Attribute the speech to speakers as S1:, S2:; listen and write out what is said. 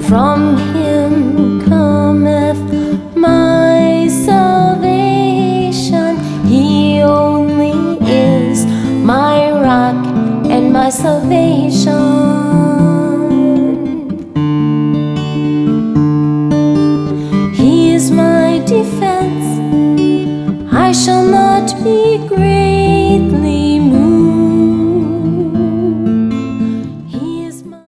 S1: From him cometh my salvation. He only is my rock and my salvation. He is my defense, I shall not be grieved.